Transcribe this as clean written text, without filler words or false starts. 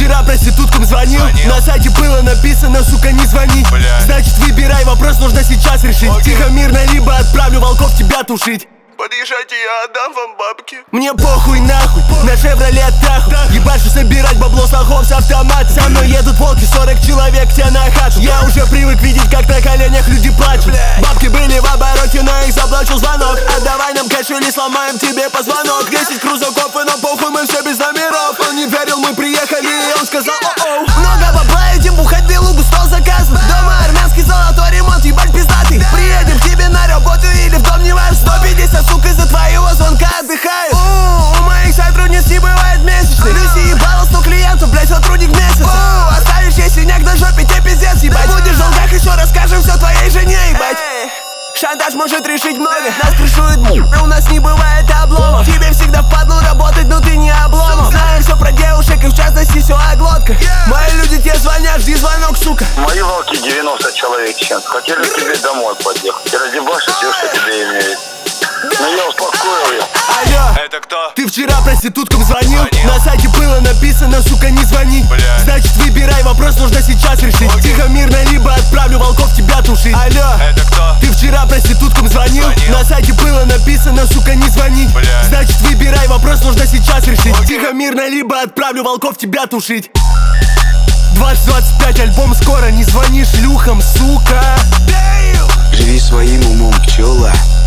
вчера проституткам звонил? На сайте было написано, сука, не звонить. Значит, выбирай, вопрос нужно сейчас решить. Тихо, мирно, либо отправлю волков тебя тушить. Подъезжайте, я отдам вам бабки. Мне похуй нахуй, на Шевроле Таху. Ебашу собирать бабло с лохов с автомата. Со мной едут волки, 40 человек тебе на хату. Я уже привык видеть, как на коленях люди плачут. Бабки были в обороте, но их заблочил звонок. Отдавай нам кэш или сломаем тебе позвонок. 10 крузаков и нам похуй, мы все без номеров. Он не верил, мы приехали, и он сказал о-оу. Много бабла, идем бухать белугу, стол заказан. Дома армянский золотой ремонт, ебать пиздатый. Приедем к тебе на работу или в дом, не важно. 150 сука из-за твоего звонка отдыхают. У моих сотрудниц не бывает месячных. Люси ебала 100 клиентов, блять, сотрудник месяца. Оставишь ей синяк на жопе, тебе пиздец, ебать. Будешь в долгах, еще расскажем все твоей жене, ебать. Шантаж может решить много. Нас крышует, у нас не бывает обломов. Тебе всегда впадло работать, но ты не обломов. Знаем все про девушек и в частности все о глотках. Мои люди тебе звонят, жди звонок, сука. Мои волки 90 человек, чем хотели к тебе домой подъехать. И разъебашить все, что тебе имеет. Но я успокоил ее. Алло, Это кто? ты вчера проституткам звонил? На сайте было написано, сука, не звонить. Значит, выбирай, вопрос нужно сейчас решить. Тихо, мирно, либо отправлю волков тебя тушить. Алло, Это кто? ты вчера проституткам звонил? На сайте было написано, сука, не звонить. Значит, выбирай, вопрос нужно сейчас решить. Тихо, мирно, либо отправлю волков тебя тушить. 2025 альбом скоро, не звони шлюхам, сука. Живи своим умом, пчела.